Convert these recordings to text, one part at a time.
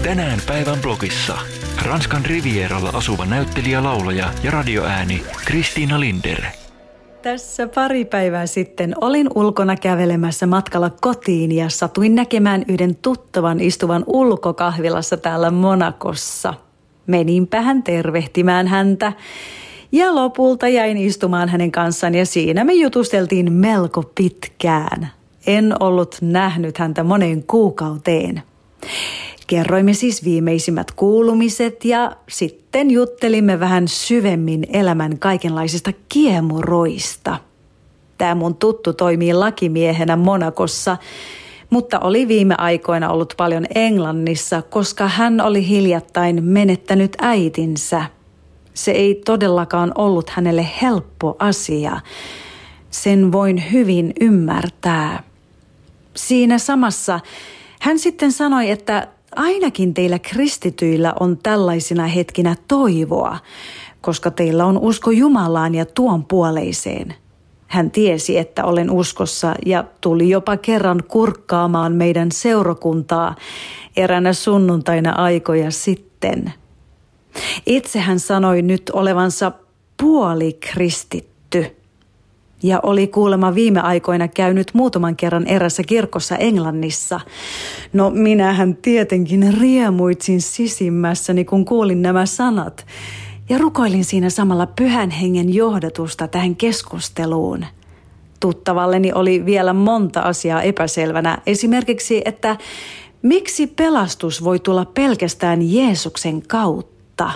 Tänään päivän blogissa. Ranskan Rivieralla asuva näyttelijä, laulaja ja radioääni Christina Linder. Tässä pari päivää sitten olin ulkona kävelemässä matkalla kotiin ja satuin näkemään yhden tuttavan istuvan ulkokahvilassa täällä Monacossa. Meninpä hän tervehtimään häntä ja lopulta jäin istumaan hänen kanssaan ja siinä me jutusteltiin melko pitkään. En ollut nähnyt häntä moneen kuukauteen. Kerroimme siis viimeisimmät kuulumiset ja sitten juttelimme vähän syvemmin elämän kaikenlaisista kiemuroista. Tämä mun tuttu toimii lakimiehenä Monacossa, mutta oli viime aikoina ollut paljon Englannissa, koska hän oli hiljattain menettänyt äitinsä. Se ei todellakaan ollut hänelle helppo asia. Sen voin hyvin ymmärtää. Siinä samassa hän sitten sanoi, että ainakin teillä kristityillä on tällaisina hetkinä toivoa, koska teillä on usko Jumalaan ja tuon puoleiseen. Hän tiesi, että olen uskossa ja tuli jopa kerran kurkkaamaan meidän seurakuntaa eräänä sunnuntaina aikoja sitten. Itse hän sanoi nyt olevansa puolikristitty ja oli kuulemma viime aikoina käynyt muutaman kerran erässä kirkossa Englannissa. No minähän tietenkin riemuitsin sisimmässäni, kun kuulin nämä sanat ja rukoilin siinä samalla Pyhän Hengen johdatusta tähän keskusteluun. Tuttavalleni oli vielä monta asiaa epäselvänä, esimerkiksi, että miksi pelastus voi tulla pelkästään Jeesuksen kautta.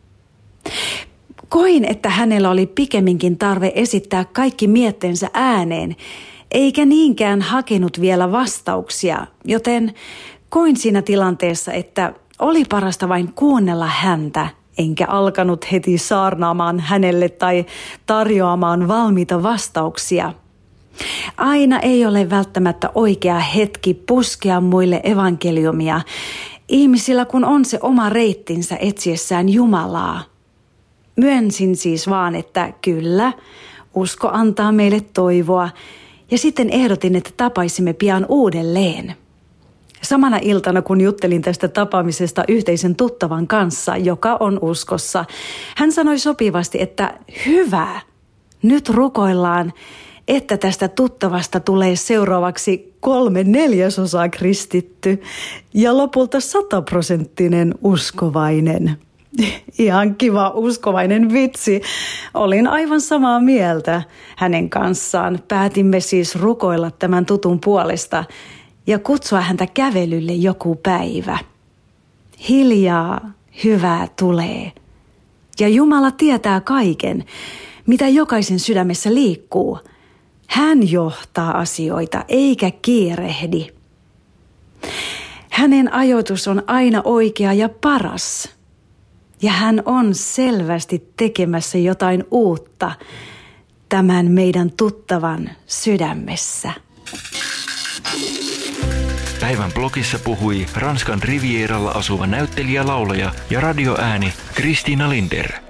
Koin, että hänellä oli pikemminkin tarve esittää kaikki mietteensä ääneen, eikä niinkään hakenut vielä vastauksia, joten koin siinä tilanteessa, että oli parasta vain kuunnella häntä, enkä alkanut heti saarnaamaan hänelle tai tarjoamaan valmiita vastauksia. Aina ei ole välttämättä oikea hetki puskea muille evankeliumia, ihmisillä kun on se oma reittinsä etsiessään Jumalaa. Myönsin siis vaan, että kyllä, usko antaa meille toivoa ja sitten ehdotin, että tapaisimme pian uudelleen. Samana iltana, kun juttelin tästä tapaamisesta yhteisen tuttavan kanssa, joka on uskossa, hän sanoi sopivasti, että hyvä, nyt rukoillaan, että tästä tuttavasta tulee seuraavaksi 3/4 kristitty ja lopulta 100% uskovainen. Ihan kiva uskovainen vitsi. Olin aivan samaa mieltä hänen kanssaan. Päätimme siis rukoilla tämän tutun puolesta ja kutsua häntä kävelylle joku päivä. Hiljaa hyvää tulee. Ja Jumala tietää kaiken, mitä jokaisen sydämessä liikkuu. Hän johtaa asioita eikä kiirehdi. Hänen ajoitus on aina oikea ja paras. Ja hän on selvästi tekemässä jotain uutta tämän meidän tuttavan sydämessä. Päivän blogissa puhui Ranskan Rivieralla asuva näyttelijä, laulaja ja radioääni Christina Linder.